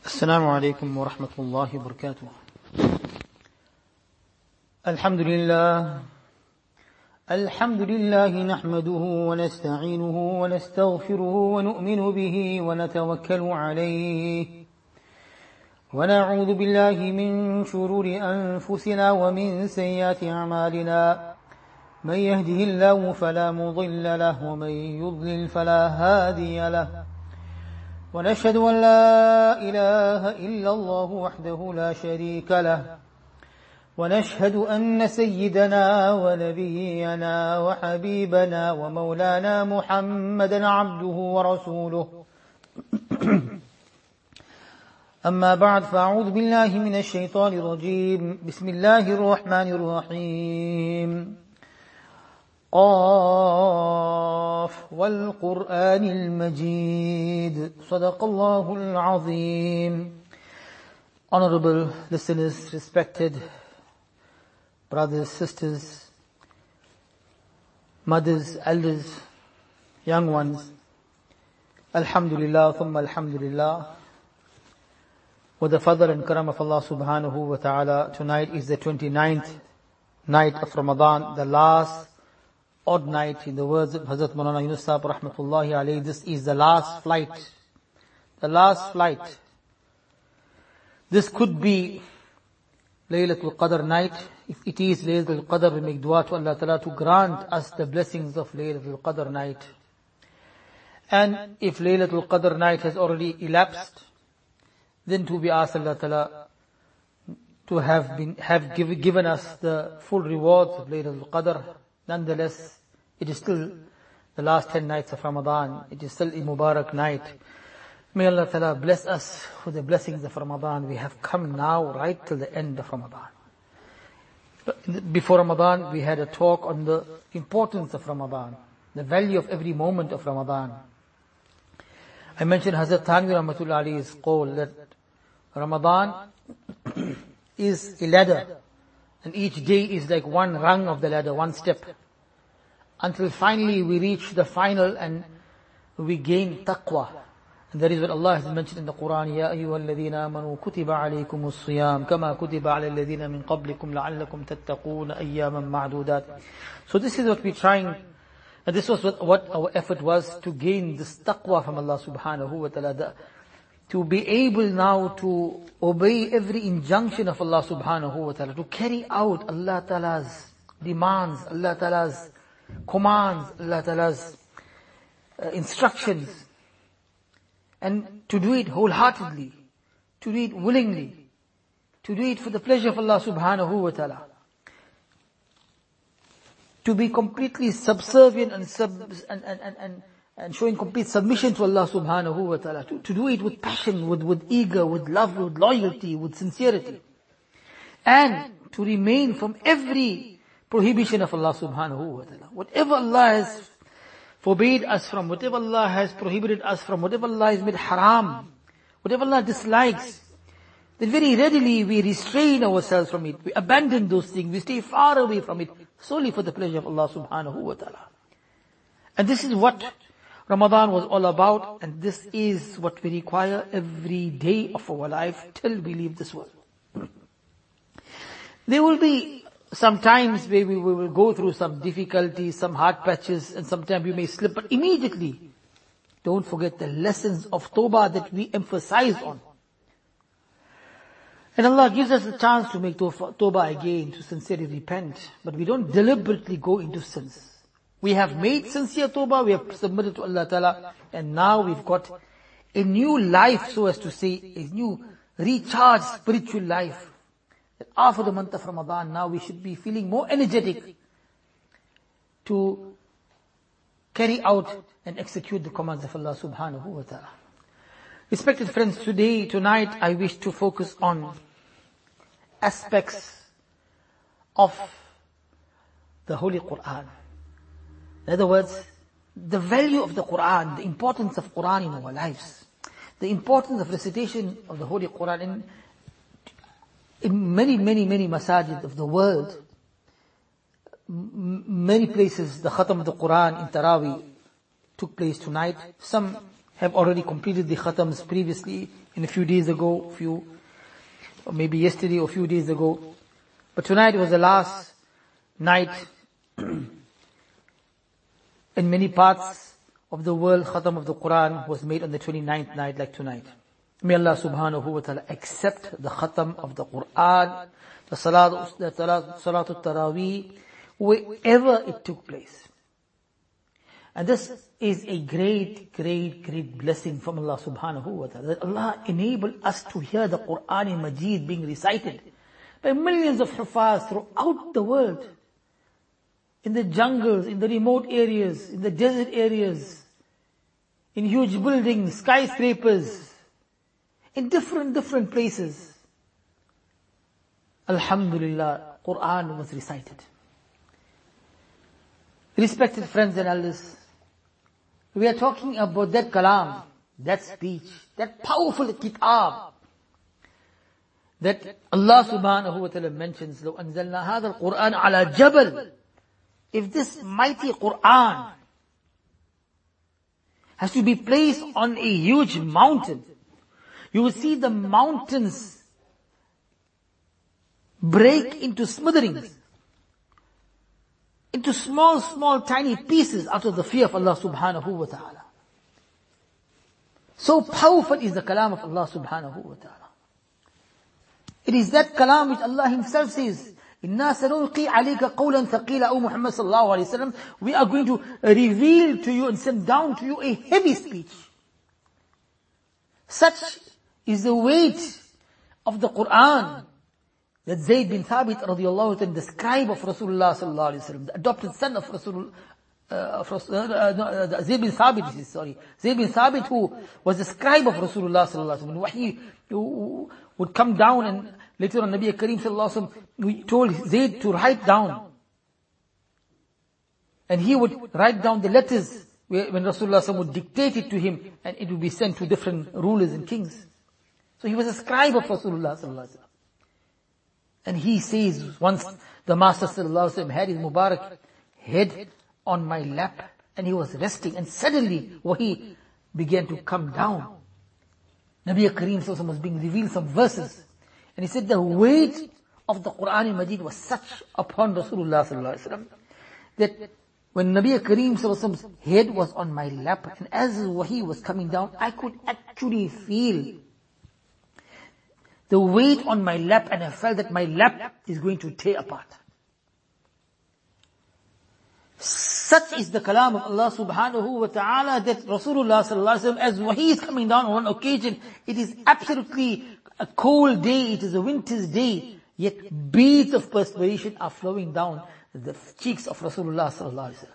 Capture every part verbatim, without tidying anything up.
السلام عليكم ورحمة الله وبركاته. الحمد لله الحمد لله نحمده ونستعينه ونستغفره ونؤمن به ونتوكل عليه ونعوذ بالله من شرور أنفسنا ومن سيئات أعمالنا. من يهده الله فلا مضل له ومن يضلل فلا هادي له، ونشهد أن لا إله إلا الله وحده لا شريك له، ونشهد أن سيدنا ونبينا وحبيبنا ومولانا محمدا عبده ورسوله. أما بعد، فأعوذ بالله من الشيطان الرجيم. بسم الله الرحمن الرحيم. قاف والقرآن المجيد. صدق الله العظيم. Honorable listeners, respected brothers, sisters, mothers, elders, young ones, Alhamdulillah, thumma Alhamdulillah. With the fadl and karam of Allah subhanahu wa ta'ala, tonight is the twenty-ninth night of Ramadan, the last odd night. In the words of Hazrat Maulana Yunus Sahib rahmatullahi alayhi, this is the last flight. The last flight. This could be Laylatul Qadr night. If it is Laylatul Qadr, we make dua to Allah Ta'ala to grant us the blessings of Laylatul Qadr night. And if Laylatul Qadr night has already elapsed, then to be asked Allah Ta'ala to have been, have give, given us the full rewards of Laylatul Qadr. Nonetheless, it is still the last ten nights of Ramadan. It is still a Mubarak night. May Allah Ta'ala bless us with the blessings of Ramadan. We have come now right till the end of Ramadan. Before Ramadan, we had a talk on the importance of Ramadan, the value of every moment of Ramadan. I mentioned Hazrat Thanvi Rahmatullah Ali's qawl that Ramadan is a ladder, and each day is like one rung of the ladder, one step, until finally we reach the final and we gain taqwa. And that is what Allah has mentioned in the Quran. Ya ayyuhal ladhina amanu kutiba alaykumus siyam kama kutiba ala alladhina min qablikum la'allakum tattaquna ayyaman ma'dudat. So this is what we're trying, and this was what, what our effort was, to gain this taqwa from Allah subhanahu wa ta'ala, to be able now to obey every injunction of Allah subhanahu wa ta'ala, to carry out Allah ta'ala's demands, Allah ta'ala's commands, Allah ta'ala's uh, instructions, and to do it wholeheartedly, to do it willingly, to do it for the pleasure of Allah subhanahu wa ta'ala, to be completely subservient and, sub, and, and, and, and and showing complete submission to Allah subhanahu wa ta'ala, to, to do it with passion, with, with eager, with love, with loyalty, with sincerity. And to remain from every prohibition of Allah subhanahu wa ta'ala. Whatever Allah has forbade us from, whatever Allah has prohibited us from, whatever Allah has made haram, whatever Allah dislikes, then very readily we restrain ourselves from it. We abandon those things. We stay far away from it, solely for the pleasure of Allah subhanahu wa ta'ala. And this is what Ramadan was all about, and this is what we require every day of our life till we leave this world. There will be some times where we will go through some difficulties, some hard patches, and sometimes we may slip, but immediately, don't forget the lessons of Tawbah that we emphasize on. And Allah gives us a chance to make Tawbah again, to sincerely repent, but we don't deliberately go into sins. We have made sincere tawbah, we have submitted to Allah Ta'ala, and now we've got a new life, so as to say, a new recharged spiritual life. That after the month of Ramadan, now we should be feeling more energetic to carry out and execute the commands of Allah subhanahu wa ta'ala. Respected friends, today, tonight, I wish to focus on aspects of the Holy Quran. In other words, the value of the Quran, the importance of Quran in our lives, the importance of recitation of the Holy Quran in, in many, many, many masajid of the world. M- many places, the Khatam of the Quran in Taraweeh took place tonight. Some have already completed the khatams previously, in a few days ago, few, or maybe yesterday or a few days ago. But tonight was the last night in many parts of the world. Khatam of the Quran was made on the twenty-ninth night like tonight. May Allah subhanahu wa ta'ala accept the khatam of the Quran, the salat, the salatul taraweeh, wherever it took place. And this is a great, great, great blessing from Allah subhanahu wa ta'ala. That Allah enabled us to hear the Quran Majid being recited by millions of hufaz throughout the world. In the jungles, in the remote areas, in the desert areas, in huge buildings, skyscrapers, in different, different places. Alhamdulillah, Quran was recited. Respected friends and elders, we are talking about that kalam, that speech, that powerful kitab, that Allah subhanahu wa ta'ala mentions, لو أنزلنا هذا القرآن على جبل. If this mighty Quran has to be placed on a huge mountain, you will see the mountains break into smithereens, into small, small, tiny pieces out of the fear of Allah subhanahu wa ta'ala. So powerful is the kalam of Allah subhanahu wa ta'ala. It is that kalam which Allah Himself says, إِنَّا سَنُلْقِي عَلَيْكَ قَوْلًا ثَقِيلًا, O Muhammad sallallahu alayhi wa sallam, we are going to reveal to you and send down to you a heavy speech. Such is the weight of the Quran that Zayd bin Thabit radiyallahu anhu, the scribe of Rasulullah sallallahu alayhi wa sallam, the adopted son of Rasul, uh, of Rasul, uh, no, uh, Zayd bin Thabit, sorry, Zayd bin Thabit, who was the scribe of Rasulullah sallallahu alayhi wa sallam. Wahi who would come down, and later on Nabi Kareem sallallahu alayhi wa sallam told Zayd to write down. And he would write down the letters when Rasulullah sallallahu alayhi wa sallam would dictate it to him, and it would be sent to different rulers and kings. So he was a scribe of Rasulullah sallallahu alayhi wa sallam. And he says, once the Master sallallahu alayhi wa sallam had his Mubarak head on my lap, and he was resting, and suddenly Wahi began to come down. Nabi Kareem sallallahu alayhi wa sallam was being revealed some verses, and he said the weight of the Quran Majid was such upon Rasulullah sallallahu alayhi wa sallam, that when Nabi Kareem sallallahu alayhi wa sallam's head was on my lap, and as Wahi was coming down, I could actually feel the weight on my lap, and I felt that my lap is going to tear apart. Such is the kalam of Allah subhanahu wa ta'ala, that Rasulullah sallallahu alayhi wa sallam, as Wahi is coming down on one occasion, it is absolutely a cold day, it is a winter's day, yet beads of perspiration are flowing down the cheeks of Rasulullah sallallahu alayhi wa sallam.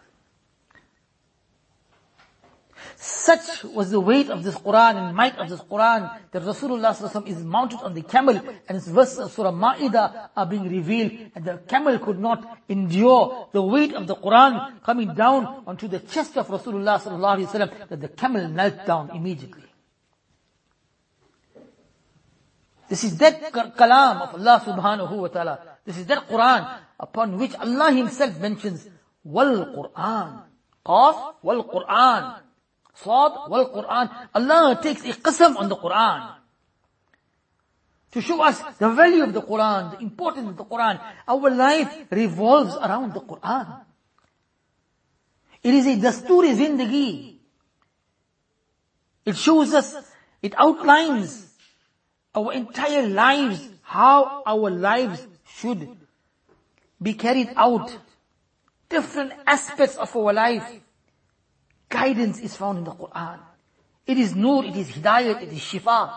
Such was the weight of this Quran and might of this Quran, that Rasulullah sallallahu alayhi wa sallam is mounted on the camel, and his verses of Surah Ma'idah are being revealed, and the camel could not endure the weight of the Quran coming down onto the chest of Rasulullah sallallahu alayhi wa sallam, that the camel knelt down immediately. This is that kalam of Allah subhanahu wa ta'ala. This is that Quran upon which Allah Himself mentions, Wal Quran, Qaf wal Quran, Sad wal Quran. Allah takes a qasam on the Quran to show us the value of the Quran, the importance of the Quran. Our life revolves around the Quran. It is a dasturi zindagi. It shows us, it outlines our entire lives, how our lives should be carried out. Different aspects of our life. Guidance is found in the Quran. It is nur, it is hidayat, it is shifa.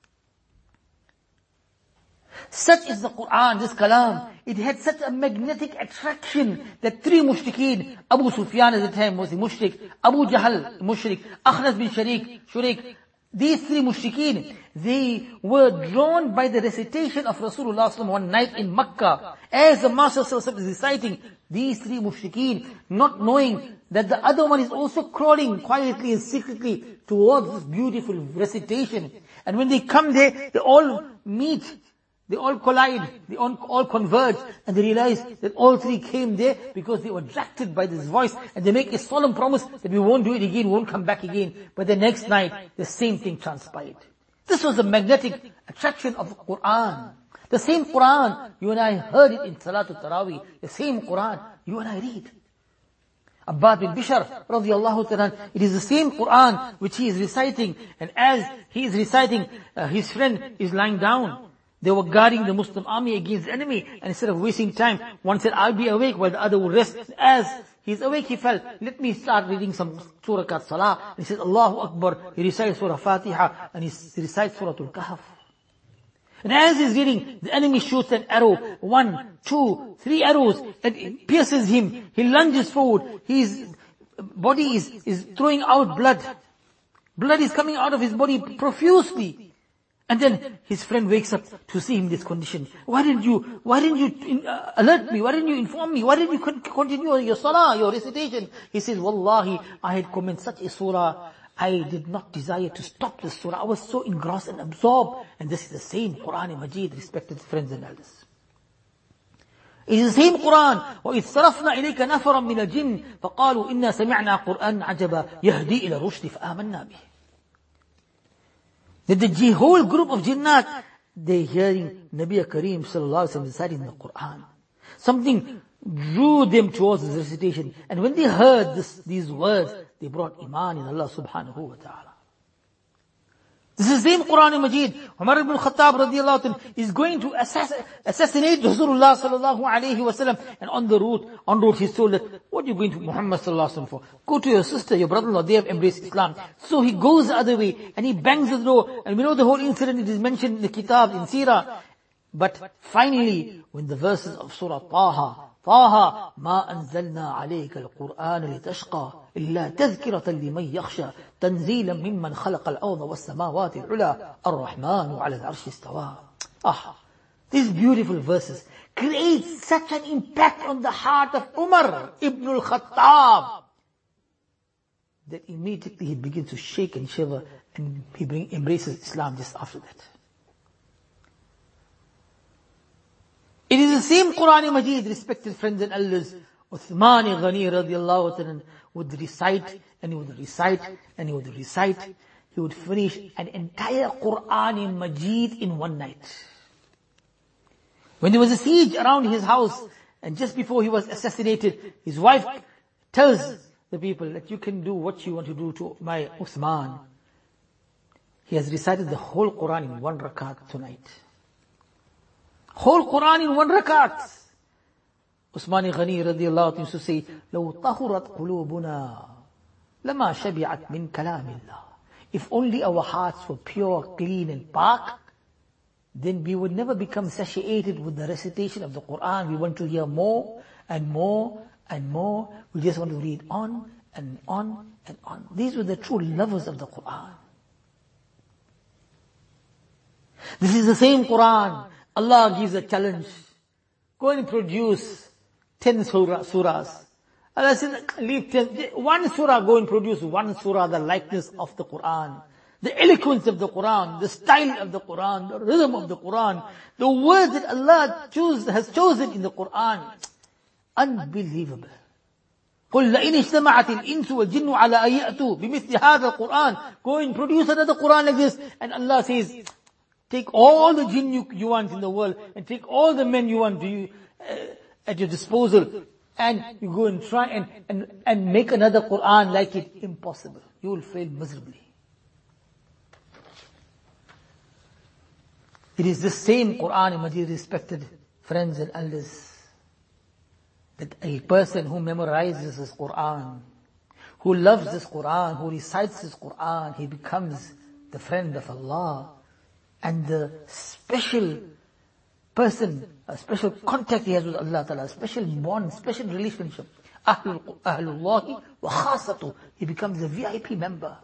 Such is the Quran, this kalam. It had such a magnetic attraction that three mushrikeen, Abu Sufyan at the time was a mushrik, Abu Jahl, mushrik, Akhnas bin Sharik, Shurik, these three mushrikeen, they were drawn by the recitation of Rasulullah sallallahu alaihi wasallam one night in Makkah. As the Master sallallahu alaihi wasallam is reciting, these three mushrikeen, not knowing that the other one is also crawling quietly and secretly towards this beautiful recitation. And when they come there, they all meet They all collide, they all, all converge, and they realize that all three came there because they were attracted by this voice, and they make a solemn promise that we won't do it again, we won't come back again. But the next night, the same thing transpired. This was the magnetic attraction of the Quran. The same Quran, you and I heard it in Salatul Taraweeh, the same Quran, you and I read. Abbad bin Bishr, radiallahu ta'ala, it is the same Quran which he is reciting, and as he is reciting, uh, his friend is lying down. They were guarding the Muslim army against the enemy, and instead of wasting time, one said, I'll be awake while the other will rest. As he's awake, he felt, let me start reading some Surah Kat Salah. And he says, Allahu Akbar. He recites Surah Fatiha, and he recites Surah Al-Kahf. And as he's reading, the enemy shoots an arrow, one, two, three arrows, and it pierces him. He lunges forward. His body is, is throwing out blood. Blood is coming out of his body profusely. And then his friend wakes up to see him in this condition. Why didn't you, why didn't you in, uh, alert me? Why didn't you inform me? Why didn't you con- continue your salah, your recitation? He says, Wallahi, I had commenced such a surah. I did not desire to stop the surah. I was so engrossed and absorbed. And this is the same Quran Majid, respected friends and elders. It is the same Quran. وَإِذْ صَرَفْنَا إِلَيْكَ نَفَرًا مِنَ الْجِنِّ فَقَالُوا إِنَّا سَمِعْنَا قُرْآنًا عَجَبًا يَهْدِي إِلَى الرُّشْدِ فَآمَنَّا بِهِ. That the whole group of jinnat, they hearing Nabi Kareem sallallahu alaihi wasallam reciting the Quran. Something drew them towards this recitation. And when they heard this, these words, they brought iman in Allah subhanahu wa ta'ala. This is the same Quran Majid. Umar ibn Khattab radiallahu anhu is going to assass- assassinate Rasulullah sallallahu alayhi wa sallam. And on the route, en route he's told that, what are you going to Muhammad sallallahu alayhi wa sallam for? Go to your sister, your brother-in-law, they have embraced Islam. So he goes the other way and he bangs the door. And we know the whole incident, it is mentioned in the kitab, in Sirah. But finally, when the verses of Surah Taha, طه ما أنزلنا عليك القرآن لتشقى إلا تذكرة لمن يخشى تنزيلا ممن خلق الأرض والسماوات العلى الرحمن على العرش استوى. Ah, these beautiful verses create such an impact on the heart of Umar ibn al-Khattab that immediately he begins to shake and shiver, and he bring, embraces Islam just after that. It is the same Quran Majid, respected friends and elders. Uthman Ghani radiallahu ta'ala would recite, and he would recite, and he would recite. He would finish an entire Quran Majid in one night. When there was a siege around his house, and just before he was assassinated, his wife tells the people that you can do what you want to do to my Uthman. He has recited the whole Quran in one rakat tonight. Whole Quran in one rakat. Usmani Ghani radiallahu anhu used to say, لَوْ طَهُرَتْ قُلُوبُنَا لَمَا شَبِعَتْ مِنْ كَلَامِ اللَّهِ. If only our hearts were pure, clean and park, then we would never become satiated with the recitation of the Quran. We want to hear more and more and more. We just want to read on and on and on. These were the true lovers of the Quran. This is the same Quran. Allah gives a challenge. Go and produce ten surah, surahs. Allah says, leave ten. One surah, go and produce one surah, the likeness of the Quran. The eloquence of the Quran, the style of the Quran, the rhythm of the Quran, the words that Allah choose, has chosen in the Quran. Unbelievable. قُلْ لَإِنِ اجْتَمَعَتِ الْإِنسُ وَالْجِنُّ عَلَىٰ أَن يَأْتُوا بِمِثْلِ هَذَا الْقُرْآنِ. Go and produce another Quran like this. And Allah says, take all the jinn you, you want in the world, and take all the men you want to you, uh, at your disposal, and you go and try and, and, and make another Quran like it. Impossible. You will fail miserably. It is the same Quran, my dear respected friends and elders, that a person who memorizes this Quran, who loves this Quran, who recites this Quran, he becomes the friend of Allah. And the special person, a special contact he has with Allah Ta'ala, a special bond, special relationship. Ahlullahi wa khasatu. He becomes a V I P member.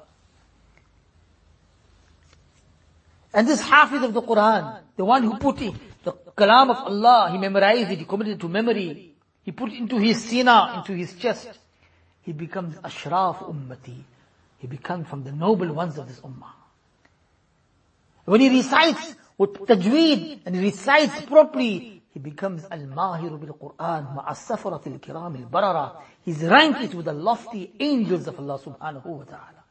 And this Hafiz of the Quran, the one who put it, the Kalam of Allah, he memorized it, he committed it to memory. He put it into his sina, into his chest. He becomes Ashraf Ummati. He becomes from the noble ones of this Ummah. When he recites with tajweed and recites properly, he becomes al-mahiru bil-Qur'an ma'as-safarat al-kiram al-barara. His rank is with the lofty angels of Allah subhanahu wa ta'ala.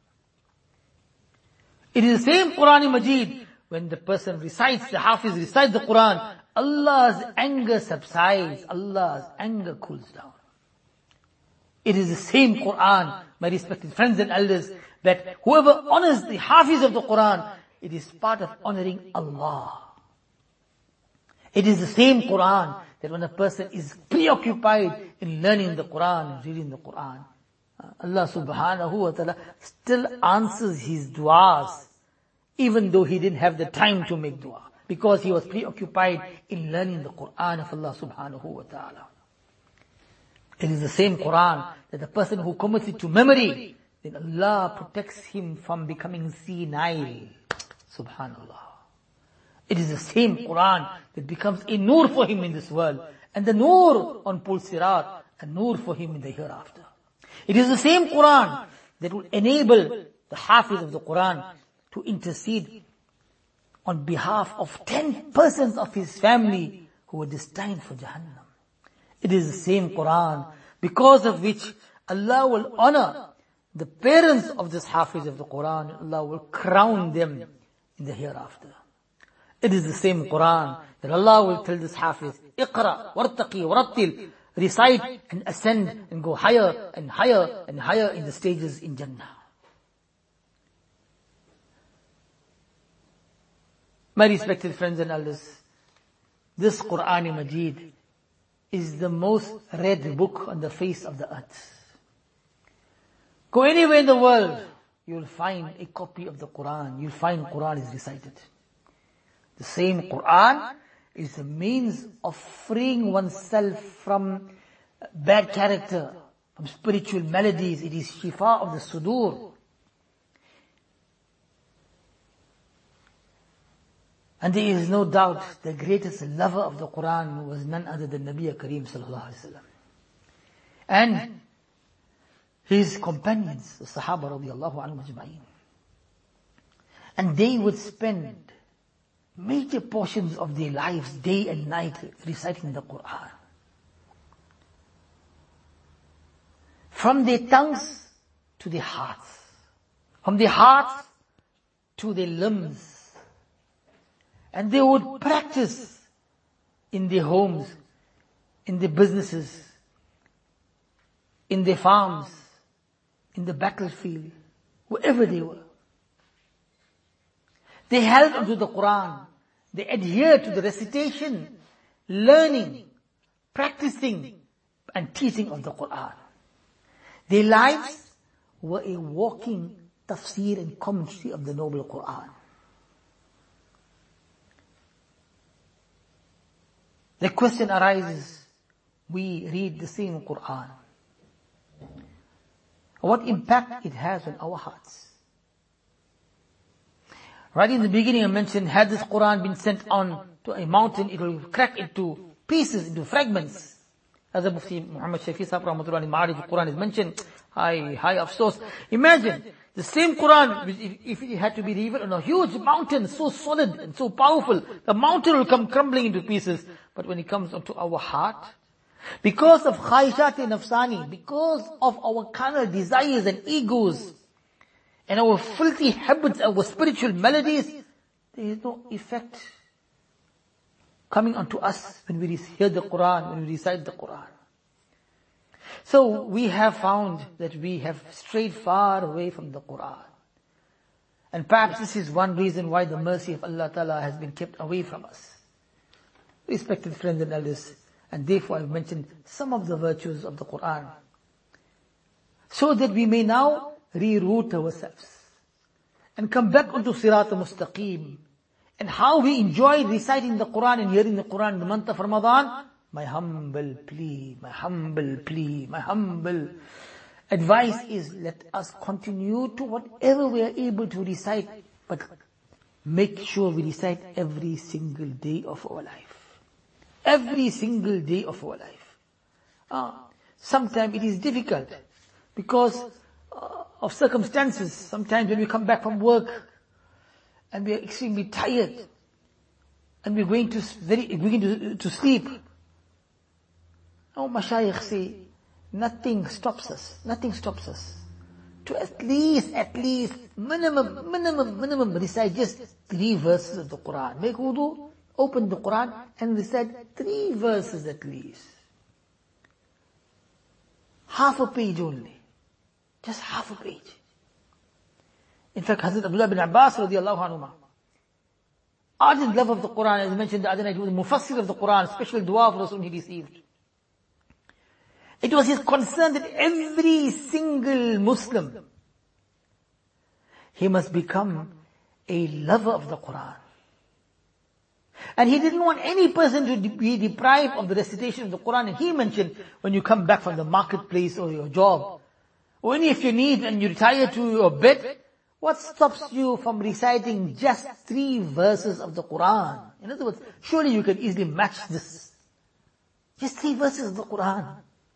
It is the same Qur'an Majid. When the person recites, the Hafiz recites the Qur'an, Allah's anger subsides, Allah's anger cools down. It is the same Qur'an, my respected friends and elders, that whoever honors the Hafiz of the Qur'an, it is part of honoring Allah. It is the same Qur'an that when a person is preoccupied in learning the Qur'an and reading the Qur'an, Allah subhanahu wa ta'ala still answers his du'as, even though he didn't have the time to make dua, because he was preoccupied in learning the Qur'an of Allah subhanahu wa ta'ala. It is the same Qur'an that the person who commits it to memory, then Allah protects him from becoming senile. Subhanallah. It is the same Qur'an that becomes a nur for him in this world, and the nur on Pul Sirat, a nur for him in the hereafter. It is the same Qur'an that will enable the Hafiz of the Qur'an to intercede on behalf of ten persons of his family who were destined for Jahannam. It is the same Qur'an because of which Allah will honor the parents of this Hafiz of the Qur'an. Allah will crown them in the hereafter. It is the same Qur'an that Allah will tell this Hafiz, Iqra, wartaqi, warattil, recite and ascend and go higher and higher and higher in the stages in Jannah. My respected friends and elders, this Qur'an Majid is the most read book on the face of the earth. Go anywhere in the world, you will find a copy of the Qur'an. You'll find Qur'an is recited. The same Qur'an is a means of freeing oneself from bad character, from spiritual maladies. It is shifa of the sudur. And there is no doubt the greatest lover of the Qur'an was none other than Nabi Kareem sallallahu alaihi wasallam. And his companions, the Sahaba radiallahu anhum ajma'in. And they would spend major portions of their lives, day and night, reciting the Qur'an. From their tongues to their hearts. From their hearts to their limbs. And they would practice in their homes, in their businesses, in their farms, in the battlefield, wherever they were. They held onto the Qur'an. They adhered to the recitation, learning, practicing, and teaching of the Qur'an. Their lives were a walking tafsir and commentary of the noble Qur'an. The question arises, we read the same Qur'an. What impact it has on our hearts? Right in the beginning I mentioned, had this Qur'an been sent on to a mountain, it will crack into pieces, into fragments. As the Mufti Muhammad Shafi Sahib Rahmatullah Ma'arif al-Quran is mentioned, high, high afsos. Imagine, the same Qur'an, if it had to be revealed on a huge mountain, so solid and so powerful, the mountain will come crumbling into pieces. But when it comes onto our heart, because of khaishat nafsani, because of our carnal desires and egos, and our filthy habits, our spiritual maladies, there is no effect coming onto us when we hear the Qur'an, when we recite the Qur'an. So we have found that we have strayed far away from the Qur'an. And perhaps this is one reason why the mercy of Allah Ta'ala has been kept away from us. Respected friends and elders, and therefore I've mentioned some of the virtues of the Qur'an, so that we may now reroute ourselves and come back onto Sirat al-Mustaqim, and how we enjoy reciting the Qur'an and hearing the Qur'an in the month of Ramadan. My humble plea, my humble plea, my humble advice is, let us continue to whatever we are able to recite, but make sure we recite every single day of our life. Every single day of our life. Uh, sometimes it is difficult because uh, of circumstances. Sometimes when we come back from work and we are extremely tired, and we're going to very, we're going to, to sleep. Our mashayikh say, nothing stops us, nothing stops us. To at least, at least, minimum, minimum, minimum, recite just three verses of the Quran. Make wudu, open the Quran, and recite three verses at least. Half a page only. Just half a page. In fact, Hazrat Abdullah bin Abbas radiallahu anhu, ardent love of the Quran, as mentioned the other night, he was the mufassir of the Quran, special dua for Rasul he received. It was his concern that every single Muslim, he must become a lover of the Quran. And he didn't want any person to be deprived of the recitation of the Quran. And he mentioned, when you come back from the marketplace or your job, or any if you need and you retire to your bed, what stops you from reciting just three verses of the Quran? In other words, surely you can easily match this. Just three verses of the Quran.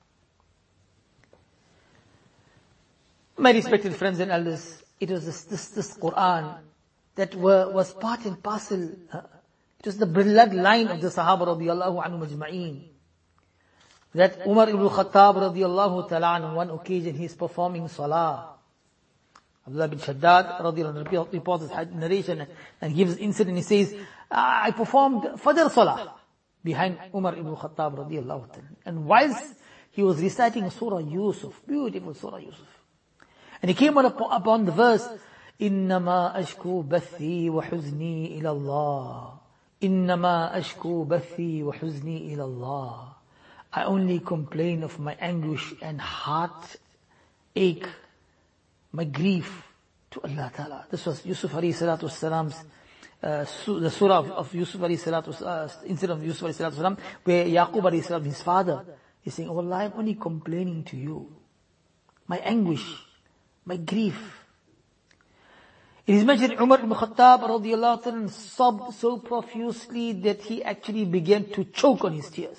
My respected friends and elders, it was this, this, this Quran that were, was part and parcel. Uh, it was the bloodline of the Sahaba radiallahu anhu majma'een. That Umar ibn Khattab radiallahu ta'ala on one occasion he is performing salah. Abdullah bin Shaddad radiallahu anhu reports his narration and gives incident. He says, I performed Fajr salah behind Umar ibn Khattab radiallahu ta'ala. And whilst he was reciting Surah Yusuf, beautiful Surah Yusuf, and he came upon the verse, إِنَّمَا أَشْكُو بَثِّي وَحُزْنِي إِلَى اللَّهِ إِنَّمَا أَشْكُو بَثِّي وَحُزْنِي إِلَى اللَّهِ I only complain of my anguish and heart ache, my grief to Allah Ta'ala. This was Yusuf alayhi salatu wasalam's, uh, su- the surah of, of Yusuf alayhi salatu uh, incident of Yusuf alayhi salatu wasalam, where Yaqub alayhi salam, his father, is saying, oh Allah, I'm only complaining to you. My anguish, my grief. It is mentioned Umar ibn Khattab radiallahu anhu sobbed so profusely that he actually began to choke on his tears.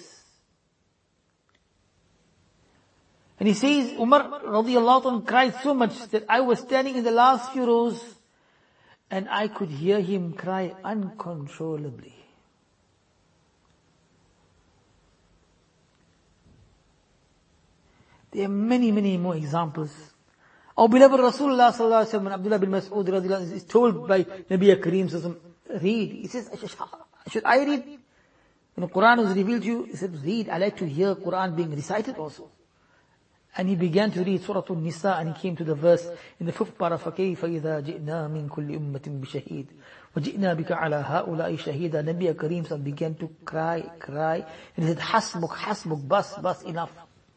And he says, Umar radiallahu anhu cried so much that I was standing in the last few rows and I could hear him cry uncontrollably. There are many, many more examples. Our beloved Rasulullah sallallahu alaihi wasallam, Abdullah bin Mas'ud radiallahu anhu, is told by Nabi Kareem sallallahu alaihi wasallam, read. He says, should I read? When the Quran was revealed to you, he said, read. I like to hear Quran being recited also. And he began to read Surah An-Nisa and he came to the verse in the fifth para, فَكَيْفَ إِذَا جِئْنَا مِنْ كُلِّ أُمَّةٍ بِشَهِيدٍ وَجِئْنَا بِكَ عَلَى هَؤُلَاءِ شَهِيدًا. Nabi Kareem sallallahu began to cry, cry. And he said, Hasbuk, Hasbuk, bas, bas, enough.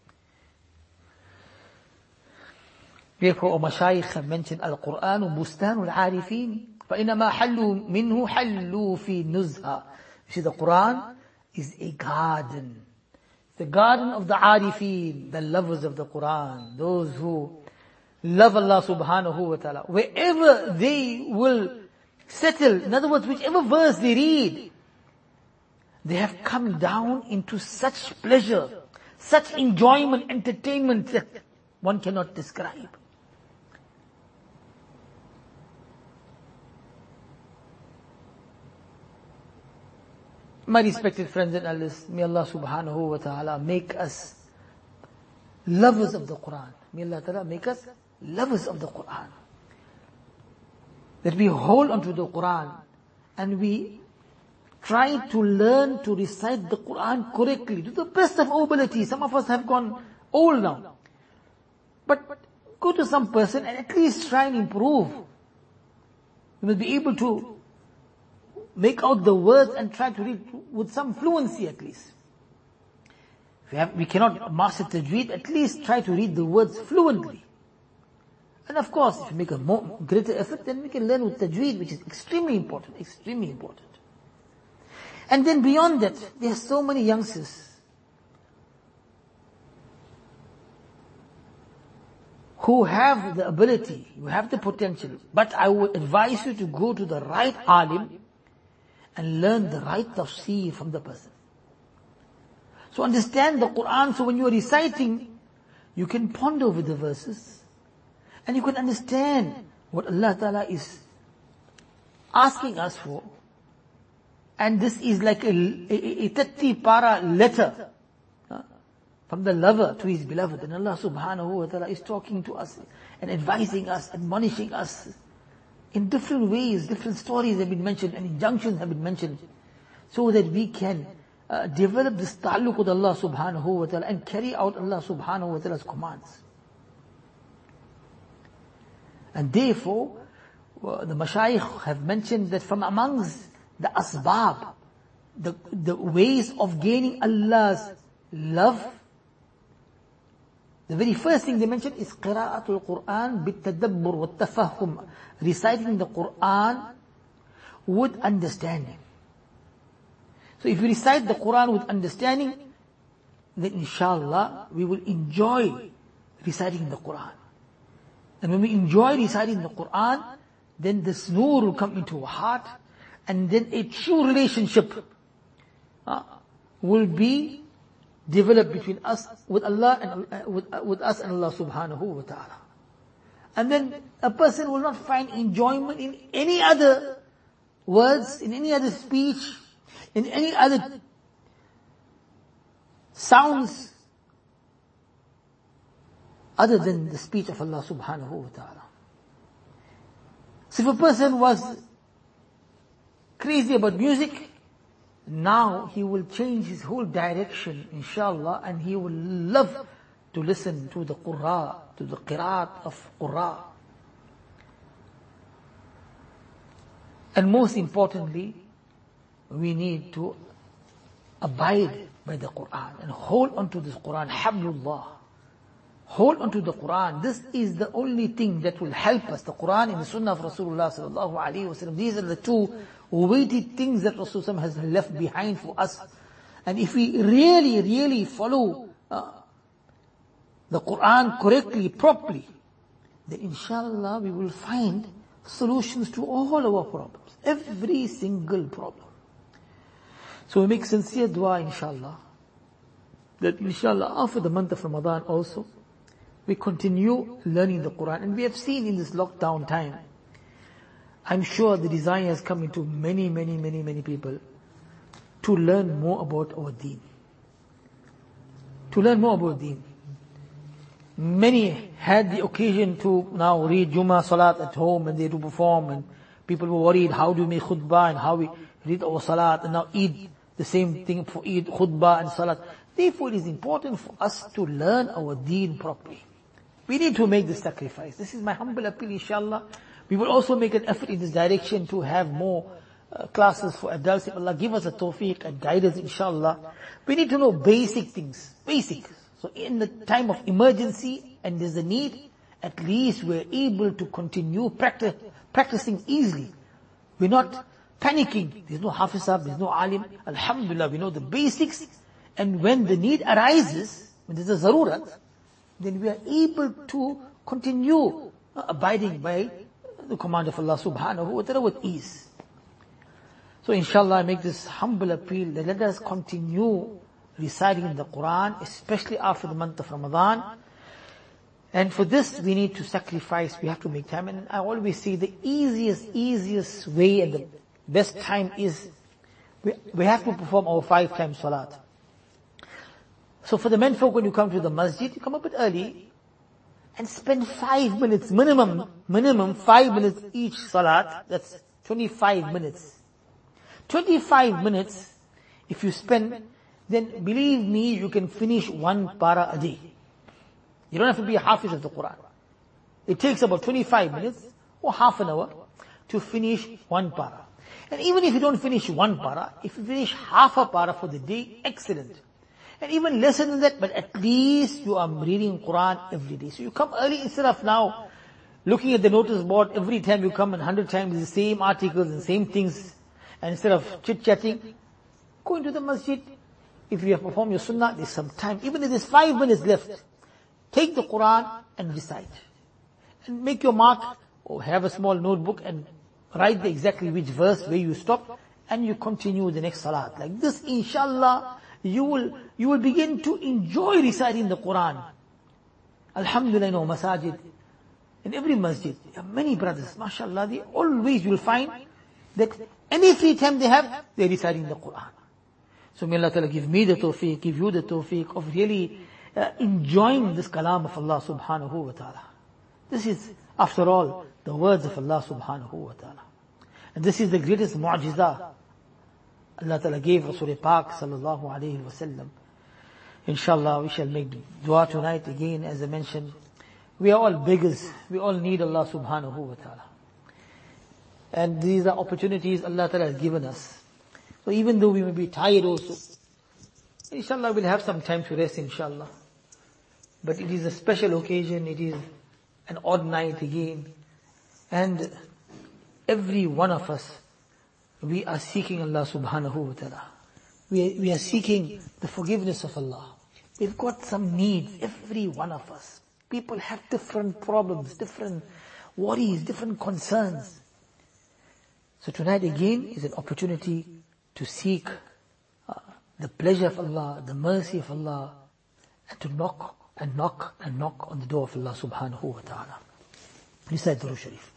Therefore, our mashayikh have mentioned Al-Quran Bustan al-Arifin. فَإِنَمَا حَلُّوا مِنْهُ حَلُّوا فِي نُزْهَا. You see, the Quran is a garden. The garden of the Arifin, the lovers of the Quran, those who love Allah subhanahu wa ta'ala. Wherever they will settle, in other words, whichever verse they read, they have come down into such pleasure, such enjoyment, entertainment that one cannot describe. My respected friends and elders, may Allah subhanahu wa ta'ala make us lovers of the Quran. May Allah ta'ala make us lovers of the Quran. That we hold onto the Quran and we try to learn to recite the Quran correctly to the best of our ability. Some of us have gone old now. But go to some person and at least try and improve. You must be able to make out the words and try to read with some fluency at least. If we, have, we cannot master tajweed, at least try to read the words fluently. And of course, if you make a more greater effort, then we can learn with tajweed, which is extremely important, extremely important. And then beyond that, there are so many youngsters who have the ability, who have the potential, but I would advise you to go to the right alim and learn the right tafsir from the person. So understand the Quran, so when you are reciting, you can ponder over the verses, and you can understand what Allah Ta'ala is asking us for, And this is like a, a, a thirty para letter uh, from the lover to his beloved. And Allah subhanahu wa ta'ala is talking to us and advising us, admonishing us in different ways. Different stories have been mentioned and injunctions have been mentioned, so that we can uh, develop this ta'alluq with Allah subhanahu wa ta'ala and carry out Allah subhanahu wa ta'ala's commands. And therefore, uh, the mashayikh have mentioned that from amongst the asbab, the, the ways of gaining Allah's love, the very first thing they mentioned is qira'atul Qur'an bit-tadabbur wa-tafahum, reciting the Qur'an with understanding. So if we recite the Qur'an with understanding, then inshallah we will enjoy reciting the Qur'an. And when we enjoy reciting the Qur'an, then this nur will come into our heart, and then a true relationship uh, will be developed between us with Allah and uh, with, uh, with us and Allah subhanahu wa ta'ala. And then a person will not find enjoyment in any other words, in any other speech, in any other sounds other than the speech of Allah subhanahu wa ta'ala. So if a person was crazy about music, now he will change his whole direction, inshallah, and he will love to listen to the Qur'an, to the qiraat of Qur'an. And most importantly, we need to abide by the Qur'an and hold on to this Qur'an, hablullah. Hold on to the Qur'an. This is the only thing that will help us. The Qur'an and the Sunnah of Rasulullah sallallahu alaihi wasallam. These are the two weighty things that Rasulullah has left behind for us. And if we really, really follow uh, the Qur'an correctly, properly, then inshallah we will find solutions to all our problems. Every single problem. So we make sincere dua, inshallah, that inshallah after the month of Ramadan also, we continue learning the Qur'an. And we have seen in this lockdown time, I'm sure the desire has come into many, many, many, many people to learn more about our deen. To learn more about deen. Many had the occasion to now read Jummah Salat at home and they do perform, and people were worried how do we make khutbah and how we read our Salat, and now Eid, the same thing for Eid, khutbah and Salat. Therefore it is important for us to learn our deen properly. We need to make this sacrifice. This is my humble appeal, inshallah. We will also make an effort in this direction to have more uh, classes for adults. If Allah give us a tawfiq and guidance, inshallah. We need to know basic things. Basic. So in the time of emergency and there's a need, at least we're able to continue practice, practicing easily. We're not panicking. There's no hafizah, there's no alim. Alhamdulillah, we know the basics. And when the need arises, when there's a zarurat, then we are able to continue uh, abiding by the command of Allah subhanahu wa ta'ala with ease. So inshallah I make this humble appeal that let us continue reciting the Qur'an, especially after the month of Ramadan. And for this we need to sacrifice, we have to make time. And I always say the easiest, easiest way and the best time is, we, we have to perform our five times salat. So for the men folk, when you come to the masjid, you come a bit early and spend five minutes, minimum, minimum five minutes each salat. That's twenty-five minutes. twenty-five minutes, if you spend, then believe me, you can finish one para a day. You don't have to be a hafiz of the Qur'an. It takes about twenty-five minutes or half an hour to finish one para. And even if you don't finish one para, if you finish half a para for the day, excellent. And even less than that, but at least you are reading Qur'an every day. So you come early instead of now looking at the notice board every time you come and hundred times the same articles and same things. And instead of chit-chatting, go into the masjid. If you have performed your sunnah, there's some time. Even if there's five minutes left, take the Qur'an and recite. And make your mark, or have a small notebook and write the exactly which verse where you stop, and you continue the next salat. Like this, inshallah, you will, you will begin to enjoy reciting the Qur'an. Alhamdulillah, in our masajid, in every masjid, there are many brothers, mashallah, they always, you will find that Any free time they have, they're reciting the Quran. So may Allah Ta'ala give me the tawfiq, give you the tawfiq of really uh, enjoying this kalam of Allah subhanahu wa ta'ala. This is, after all, the words of Allah subhanahu wa ta'ala. And this is the greatest mu'jiza Allah Ta'ala gave Rasul Pak sallallahu alayhi wa sallam. Inshallah, we shall make dua tonight again, as I mentioned. We are all beggars. We all need Allah subhanahu wa ta'ala. And these are opportunities Allah Ta'ala has given us. So even though we may be tired also, inshallah we'll have some time to rest, inshallah. But it is a special occasion, it is an odd night again. And every one of us, we are seeking Allah subhanahu wa ta'ala. We are, we are seeking the forgiveness of Allah. We've got some needs, every one of us. People have different problems, different worries, different concerns. So tonight again is an opportunity to seek uh, the pleasure of Allah, the mercy of Allah, and to knock and knock and knock on the door of Allah subhanahu wa ta'ala. Recite Durood Sharif.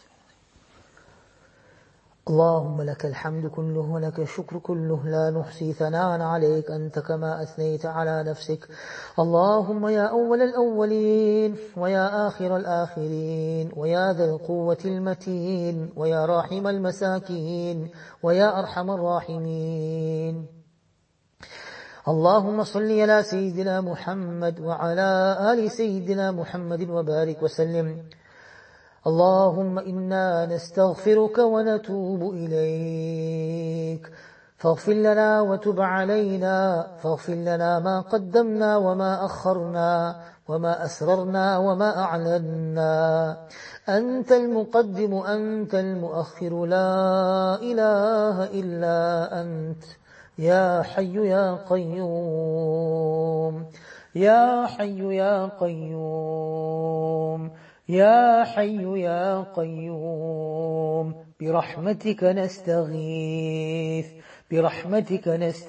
اللهم لك الحمد كله ولك الشكر كله لا نحصي ثناء عليك أنت كما أثنيت على نفسك اللهم يا أول الأولين ويا آخر الآخرين ويا ذا القوة المتين ويا راحم المساكين ويا أرحم الراحمين اللهم صل على سيدنا محمد وعلى آل سيدنا محمد وبارك وسلم اللهم إنا نستغفرك ونتوب إليك فاغفر لنا وتب علينا فاغفر لنا ما قدمنا وما أخرنا وما أسررنا وما أعلنا أنت المقدم أنت المؤخر لا إله إلا أنت يا حي يا قيوم يا حي يا قيوم يا حي يا قيوم برحمتك نستغيث برحمتك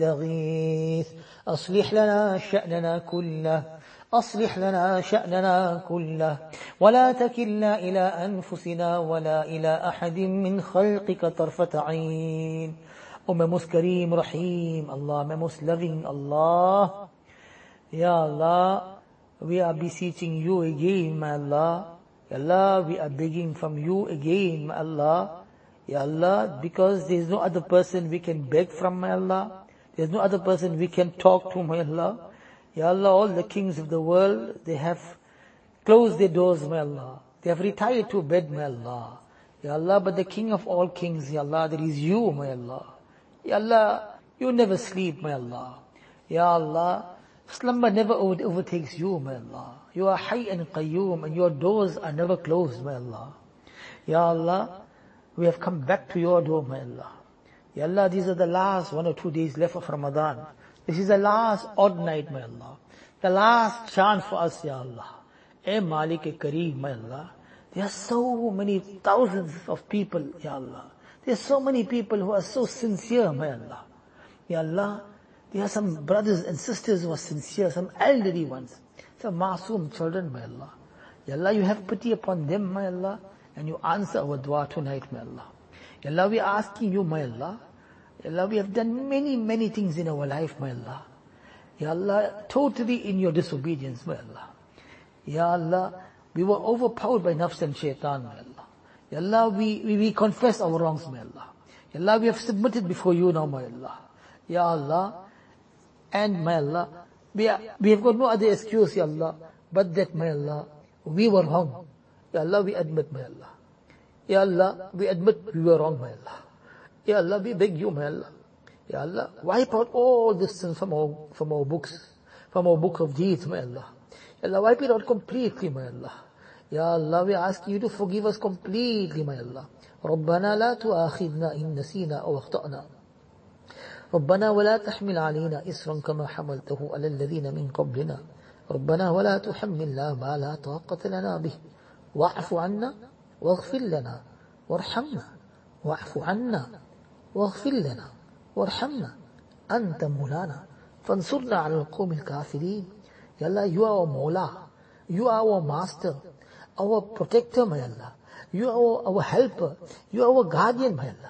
نستغيث أصلح لنا شأننا كله أصلح لنا شأننا كله ولا تكلنا إلى أنفسنا ولا إلى أحد من خلقك طرفة عين O my most Kareem, Rahim, Allah, my most loving Allah. Ya Allah, we are beseeching you again, my Allah. Ya Allah, we are begging from you again, my Allah. Ya Allah, because there is no other person we can beg from, my Allah. There is no other person we can talk to, my Allah. Ya Allah, all the kings of the world, they have closed their doors, my Allah. They have retired to bed, my Allah. Ya Allah, but the King of all kings, Ya Allah, there is you, my Allah. Ya Allah, you never sleep, my Allah. Ya Allah, slumber never overtakes you, my Allah. You are Hayy and Qayyum, and your doors are never closed, my Allah. Ya Allah, we have come back to your door, my Allah. Ya Allah, these are the last one or two days left of Ramadan. This is the last odd night, my Allah. The last chance for us, Ya Allah. Eh Malik-e-Kareem, my Allah. There are so many thousands of people, Ya Allah. There are so many people who are so sincere, my Allah. Ya Allah, there are some brothers and sisters who are sincere, some elderly ones, some masoom children, my Allah. Ya Allah, you have pity upon them, my Allah, and you answer our dua tonight, my Allah. Ya Allah, we are asking you, my Allah. Ya Allah, we have done many, many things in our life, my Allah. Ya Allah, totally in your disobedience, my Allah. Ya Allah, we were overpowered by nafs and shaitan, my Allah. Ya Allah, we, we, we confess our wrongs, my Allah. Ya Allah, we have submitted before you now, my Allah. Ya Allah, and my Allah, we, are, we have got no other excuse, Ya Allah, but that, my Allah, we were wrong. Ya Allah, we admit, my Allah. Ya Allah, we admit we were wrong, my Allah. Ya Allah, we beg you, my Allah. Ya Allah, wipe out all this sins from our, from our books, from our book of deeds, my Allah. Ya Allah, wipe it out completely, my Allah. Ya Allah, we ask you to forgive us completely, my Allah. ربنا لا تؤاخذنا إن نسينا أو أخطأنا ربنا ولا تحمل علينا إصرا كما حملته على الذين من قبلنا ربنا ولا تحملنا ما لا طاقة لنا به واعف عنا واغفر لنا وارحمنا واعف عنا واغفر لنا وارحمنا أنت مولانا فانصرنا على القوم الكافرين. Ya Allah, you are our Mawla, you are our Master, our Protector, my Allah. You are our, our helper. You are our guardian, my Allah.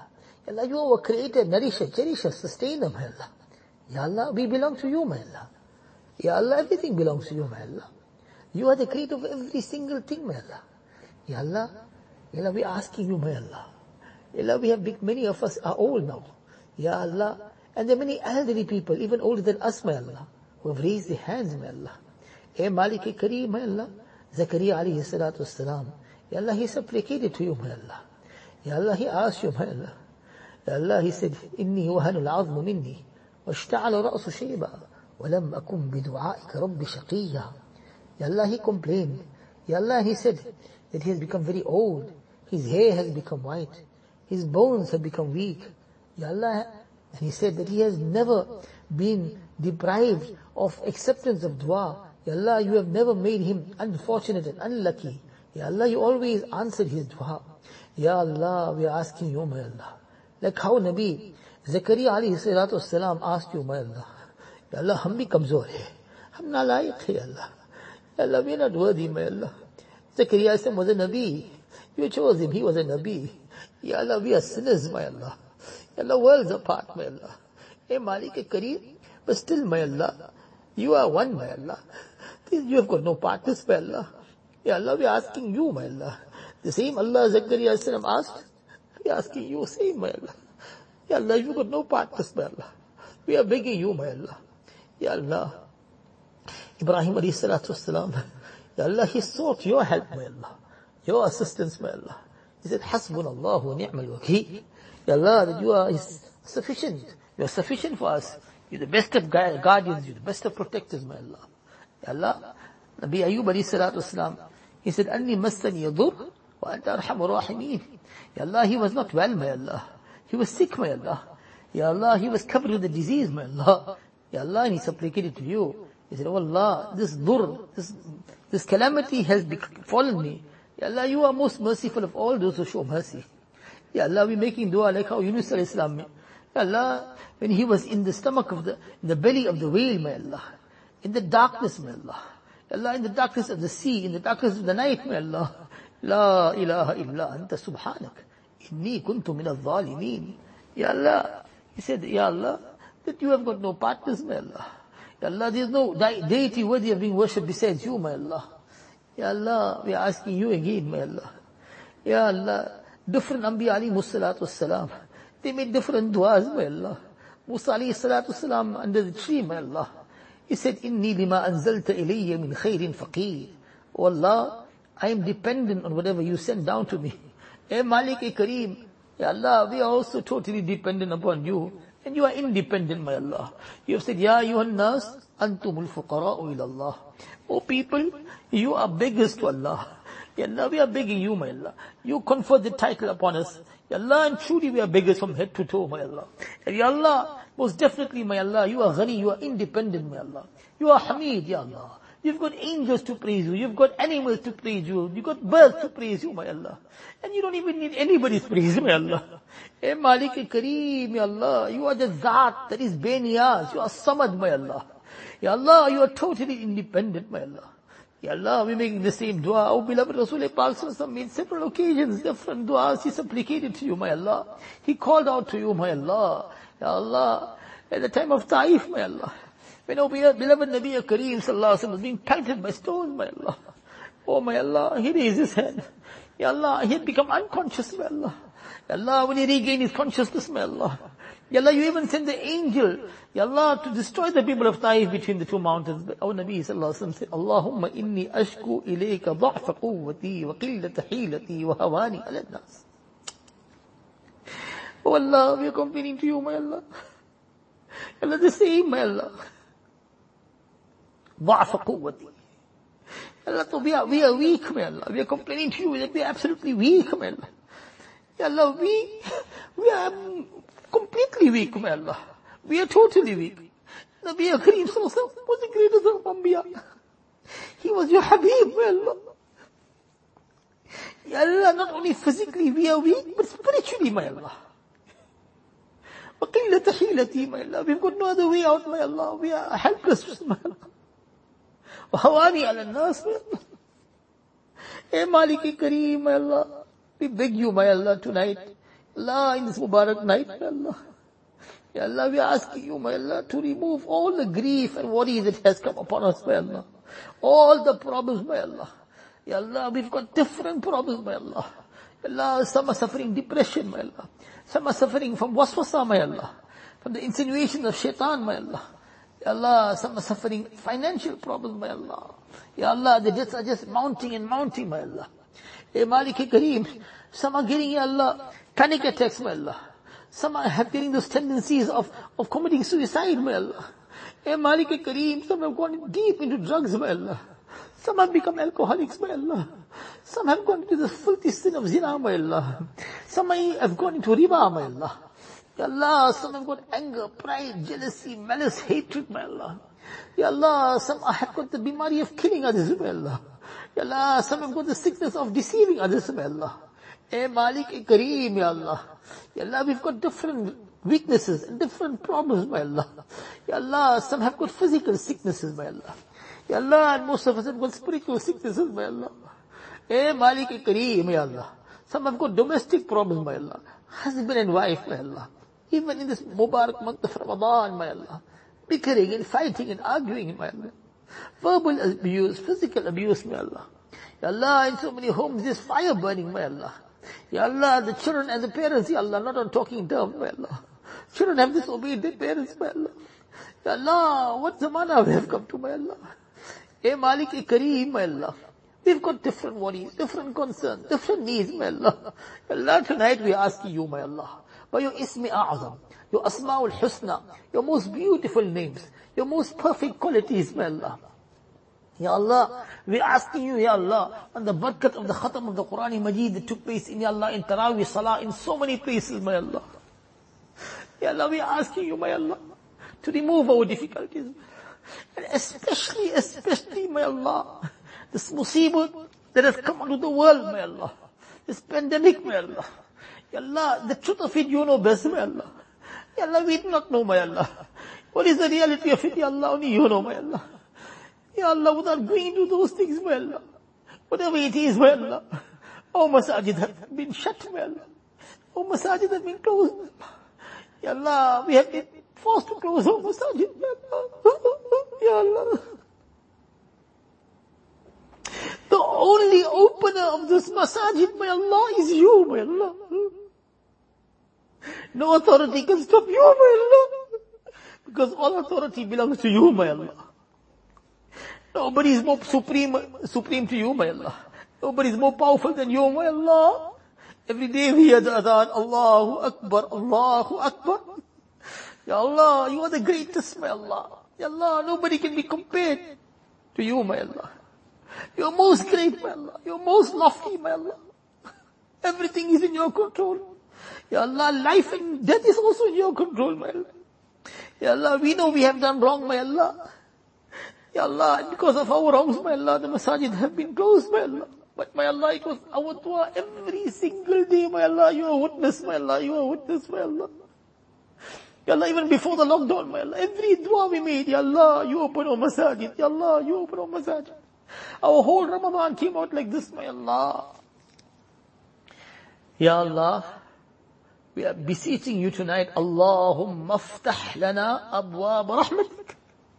Allah, you are our creator, nourisher, cherisher, sustainer, my Allah. Ya Allah, we belong to you, my Allah. Ya Allah, everything belongs to you, my Allah. You are the creator of every single thing, my Allah. Ya Allah, Ya Allah, we are asking you, my Allah. Ya Allah, we have big, many of us are old now. Ya Allah, and there are many elderly people, even older than us, my Allah, who have raised their hands, my Allah. Eh Malik-e-Kareem, my Allah. Zakaria alayhi salatu wassalam. Ya Allah, he supplicated to you, my Allah. Ya Allah, he asked you, my Allah. Ya Allah, he said, Inni wahanu al-azmu minni, washta'ala ra'su shayba, walam akum bidu'aika rabbi shaqiyya. Ya Allah, he complained. Ya Allah, he said that he has become very old. His hair has become white. His bones have become weak. Ya Allah, and he said that he has never been deprived of acceptance of dua. Ya Allah, you have never made him unfortunate and unlucky. Ya Allah, you always answered his dua. Ya Allah, we are asking you, my Allah. Like how Nabi Zakaria alayhi salatu wassalam asked you, my Allah. Ya Allah, hum bhi kamzor hai. Hum nalayiq hai, Ya Allah. Ya Allah, we are not worthy, my Allah. Zakaria was a Nabi. You chose him, he was a Nabi. Ya Allah, we are sinners, my Allah. Ya Allah, worlds apart, my Allah. Hey Malik-e-Kareem, but still, my Allah, you are one, my Allah. You have got no partners, my Allah. Ya Allah, we are asking you, my Allah. The same Allah Zakaria asked, we are asking you, same, my Allah. Ya Allah, you have got no partners, my Allah. We are begging you, my Allah. Ya Allah. Ibrahim alayhi salatu wassalam. Ya Allah, he sought your help, my Allah. Your assistance, my Allah. He said, Hasbunallahu wa ni'mal wakeel. Ya Allah, that you are sufficient. You are sufficient for us. You're the best of guardians. You're the best of protectors, my Allah. Ya Allah. Nabi Ayyub alayhi salatu wassalam. He said, Anni massani yadur wa anta arhamur rahimin. Ya Allah, he was not well, my Allah. He was sick, my Allah. Ya Allah, he was covered with a disease, my Allah. Ya Allah, and he supplicated to you. He said, Oh Allah, this dur, this, this calamity has befallen me. Ya Allah, you are most merciful of all those who show mercy. Ya Allah, we're making dua like how Yunus alayhi salam. Ya Allah, when he was in the stomach of the, in the belly of the whale, my Allah. In the darkness, my Allah. Ya Allah, in the darkness of the sea, in the darkness of the night, my Allah. La ilaha illa anta subhanak. Inni kuntu min al-zalimin. Ya Allah, he said, Ya Allah, that you have got no partners, my Allah. Ya Allah, there is no deity worthy of being worshipped besides you, my Allah. Ya Allah, we are asking you again, my Allah. Ya Allah, different Anbiya alayhi salatu wassalam, they made different du'as, my Allah. Musa alayhi salatu wassalam under the tree, my Allah. He said, Inni lima anzalta ilayya min khairin faqir. Oh Allah, I am dependent on whatever you send down to me. Eh Malik-e-Kareem, Ya Allah, we are also totally dependent upon you. And you are independent, my Allah. You have said, Ya ayyuhan nas, antumul fuqara'u ila Allah. Oh people, you are beggars to Allah. Ya Allah, we are begging you, my Allah. You confer the title upon us. Ya Allah, and truly we are beggars from head to toe, my Allah. And Ya Allah, most definitely, my Allah, you are ghani, you are independent, my Allah. You are Hamid, Ya Allah. You've got angels to praise you. You've got animals to praise you. You've got birds to praise you, my Allah. And you don't even need anybody's praise, my Allah. Hey Malik-e-Kareem, Ya Allah, you are the Zat that is Beniyaz. You are Samad, my Allah. Ya Allah, you are totally independent, my Allah. Ya Allah, we're making the same dua. Oh beloved Rasul made several occasions, different duas. He supplicated to you, my Allah. He called out to you, my Allah. Ya Allah, at the time of Taif, my Allah. When our beloved Nabi Kareem sallallahu alaihi wasallam was being pelted by stones, my Allah. Oh my Allah, he raised his hand. Ya Allah, he had become unconscious, my Allah. Ya Allah, when he regained his consciousness, my Allah. Ya Allah, you even sent the angel, Ya Allah, to destroy the people of Taif between the two mountains. But our Nabi sallallahu alaihi wasallam said, Allahumma inni ashku ilayka dha'fa quwwati wa qillata hilati wa hawani ala nas. Oh Allah, we are complaining to you, my Allah. Ya Allah, the same, my Allah. Dha'fa quwwati. Allah, so we are, we are weak, my Allah. We are complaining to you that we are absolutely weak, my Allah. Ya Allah, we, we are completely weak, my Allah. We are totally weak. Nabi Kareem was the greatest of Anbiya. He was your Habib, my Allah. Ya Allah, not only physically we are weak, but spiritually, my Allah. وَقِلَّةَ حِيلَتِي, my Allah. We've got no other way out, my Allah. We are helpless, my Allah. وَحَوَانِي عَلَى النَّاسِ, my Allah. Hey Malik-e-Kareem, my Allah. We beg you, my Allah, tonight. Allah, in this Mubarak night, Ya Allah. Ya Allah, we are asking you, my Allah, to remove all the grief and worry that has come upon us, my Allah. All the problems, my Allah. Ya Allah, we've got different problems, my Allah. Ya Allah, some are suffering depression, my Allah. Some are suffering from waswasa, my Allah. From the insinuation of shaitan, my Allah. Ya Allah, some are suffering financial problems, my Allah. Ya Allah, the debts are just mounting and mounting, my Allah. Ya Malik-e-Kareem, some are getting, Ya Allah, panic attacks, my Allah. Some are having those tendencies of, of committing suicide, my Allah. Ya Malik-e-Kareem, some have gone deep into drugs, my Allah. Some have become alcoholics, my Allah. Some have gone into the filthy sin of zina, my Allah. Some have gone into riba, my Allah. Ya Allah, some have got anger, pride, jealousy, malice, hatred, my Allah. Ya Allah, some have got the bimari of killing others, my Allah. Ya Allah, some have got the sickness of deceiving others, my Allah. Eh Malik-e-Kareem, Ya Allah. Ya Allah, we've got different weaknesses and different problems, my Allah. Ya Allah, some have got physical sicknesses, my Allah. Ya Allah, and most of us have got spiritual sicknesses, my Allah. Eh Malik-e-Kareem, Ya Allah. Some have got domestic problems, my Allah. Husband and wife, my Allah. Even in this Mubarak month of Ramadan, my Allah. Bickering and fighting and arguing, my Allah. Verbal abuse, physical abuse, my Allah. Ya Allah, in so many homes there's fire burning, my Allah. Ya Allah, the children and the parents, Ya Allah, not on talking terms, my Allah. Children have disobeyed their parents, my Allah. Ya Allah, what zamana we have come to, my Allah. Eh Malik-e-Kareem, my Allah. We've got different worries, different concerns, different needs, my Allah. Ya Allah, tonight we are asking you, my Allah, by your Ismi A'azam, your Asma'ul Husna, your most beautiful names, your most perfect qualities, my Allah. Ya Allah, we are asking you, Ya Allah, on the barakat of the khatam of the Quran Majid that took place in, Ya Allah, in Taraweeh Salah, in so many places, my Allah. Ya Allah, we are asking you, my Allah, to remove our difficulties. And especially, especially, my Allah, this musibah that has come onto the world, my Allah. This pandemic, my Allah. Ya Allah, the truth of it, you know best, my Allah. Ya Allah, we do not know, my Allah. What is the reality of it, Ya Allah? Only you know, my Allah. Ya Allah, without going into those things, my Allah. Whatever it is, my Allah. Our masajid have been shut, my Allah. Our masajid have been closed. Ya Allah, we have been forced to close our masajid, my Allah. Ya Allah. The only opener of this masajid, my Allah, is you, my Allah. No authority can stop you, my Allah. Because all authority belongs to you, my Allah. Nobody is more supreme, supreme to you, my Allah. Nobody is more powerful than you, my Allah. Every day we hear the adhan, Allahu Akbar, Allahu Akbar. Ya Allah, you are the greatest, my Allah. Ya Allah, nobody can be compared to you, my Allah. You are most great, my Allah. You are most lofty, my Allah. Everything is in your control. Ya Allah, life and death is also in your control, my Allah. Ya Allah, we know we have done wrong, my Allah. Ya Allah, because of our wrongs, my Allah, the masajid have been closed, my Allah. But my Allah, it was our dua every single day, my Allah. You are witness, my Allah. You are witness, my Allah. Ya Allah, even before the lockdown, my Allah, every dua we made, Ya Allah, you open our masajid. Ya Allah, you open our masajid. Our whole Ramadan came out like this, my Allah. Ya Allah, we are beseeching you tonight, Allahumma aftah lana abwaab rahmatik.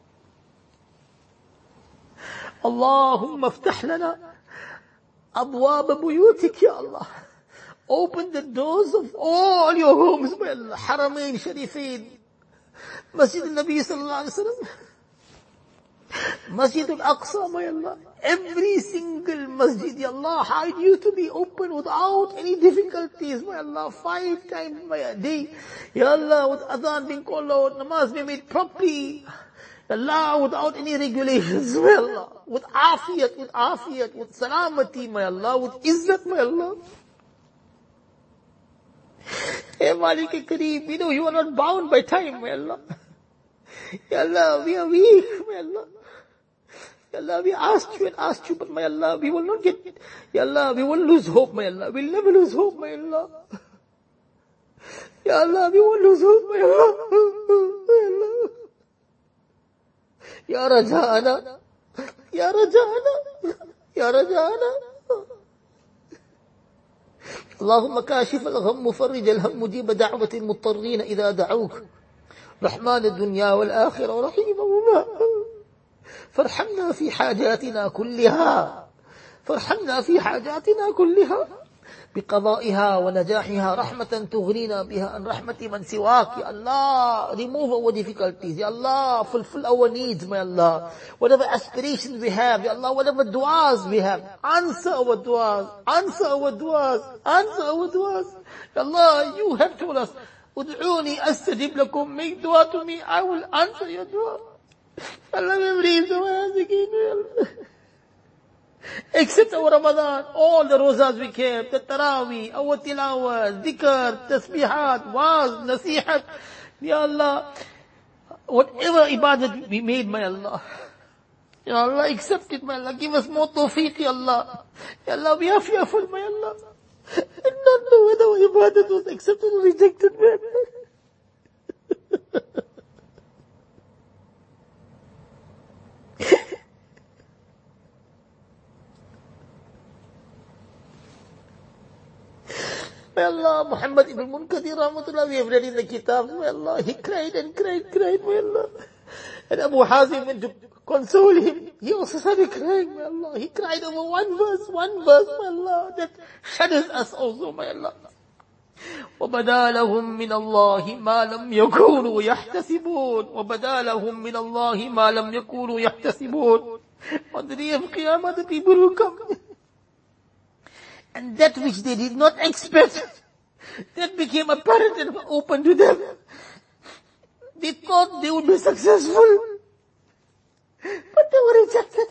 Allahumma aftah lana abwaab buyutik, Ya Allah. Open the doors of all your homes, my Allah. Haramain Sharifain, Masjid al-Nabi sallallahu alayhi wa sallam, Masjid al-Aqsa, my Allah. Every single masjid, Ya Allah, how it used to be open without any difficulties, my Allah. Five times by day, Ya Allah, with adhan being called out, namaz being made properly. Ya Allah, without any regulations, my Allah. With afiyat, with afiyat, with salamati, my Allah. With izzat, my Allah. Hey Malik-e-Kareem, we know you are not bound by time, my Allah. Ya Allah, we are weak, my Allah. Ya Allah, we asked you and asked you, but my Allah, we will not get, Ya Allah, we will lose hope, my Allah. We'll never lose hope, my Allah. Ya Allah, we won't lose hope, my Allah. My Allah. Ya Rajana, Ya Rajana, Ya Rajana. اللهم كاشف الغم مفرج الهم مجيب دعوة المضطرين إذا دعوك رحمن الدنيا والآخرة ورحيمهما فارحمنا في حاجاتنا كلها فارحمنا في حاجاتنا كلها بقضائها ونجاحها رحمة تغنينا بها عن رحمة من سواك. Ya Allah, remove our difficulties. Ya Allah, fulfill our needs, my Allah. Whatever aspirations we have, Ya Allah, whatever du'as we have, answer our du'as, answer our du'as, answer our du'as. Ya Allah, you have told us, Ud'uni astajib lakum, make dua to me, I will answer your dua. Allah, we raise our hands again, Ya Allah. Except our Ramadan, all the rozas we kept, the Taraweeh, our tilawah, dhikr, tasbihat, waz, nasihat. Ya Allah, whatever ibadat we made, my Allah. Ya Allah, accept it, my Allah. Give us more tawfiq, Ya Allah. Ya Allah, we are fearful, my Allah. And not know whether our ibadat was accepted or rejected, my Allah. My Allah, Muhammad ibn Munkadir Rahmatullah, we have read in the kitab, my Allah, he cried and cried, cried, my Allah. And Abu Hazim went to console him. He also started crying, my Allah. He cried over one verse, one verse, my Allah, that shudders us also, my Allah. وَبَدَا لَهُم مِّنَ اللَّهِ مَا لَمْ يَكُونُوا يَحْتَسِبُونَ وَبَدَا لَهُم مِّنَ اللَّهِ مَا لَمْ يَكُونُوا يَحْتَسِبُونَ. On the day of Qiyamah, the people will come. And that which they did not expect, that became apparent and open to them. They thought they would be successful, but they were rejected.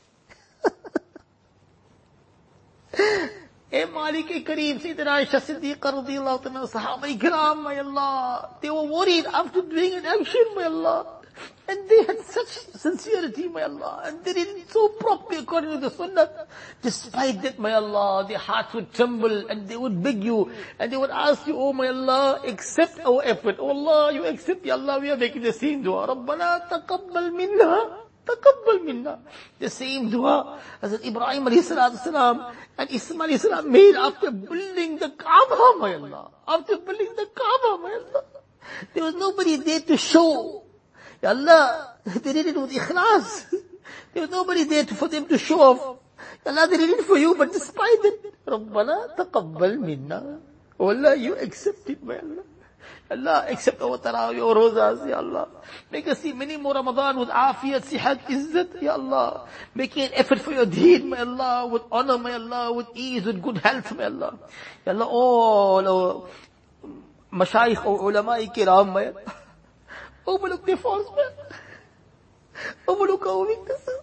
Hey Malik-e-Kareem, Sayyidina Aisha Siddiqa radiyallahu ta'ala, Sahaba Ikram, my Allah, they were worried after doing an action, my Allah. And they had such sincerity, my Allah, and they did it so properly according to the sunnah. Despite that, my Allah, their hearts would tremble and they would beg you and they would ask you, oh my Allah, accept our effort. Oh Allah, you accept, Ya Allah, we are making the same dua. Rabbana taqabbal minna, taqabbal minna. The same dua as Ibrahim alayhi salatu salam and Ismail alayhi salam made after building the Kaaba, my Allah. After building the Kaaba, my Allah. There was nobody there to show. Ya Allah, they did it with ikhlas. There was nobody there to, for them to show off. Ya Allah, they did it for you, but despite it, Rabbana taqabbal minna. Oh Allah, you accept it, my Allah. Allah, accept our tarawih, our rozas, Ya Allah. Make us see many more Ramadan with afiyat, sihat, izzat, Ya Allah. Making an effort for your deen, my Allah, with honor, my Allah, with ease, with good health, my Allah. Ya Allah, all our mashayikh, our ulama-i kiram, my Allah. Overlook their faults, man. Overlook our weaknesses.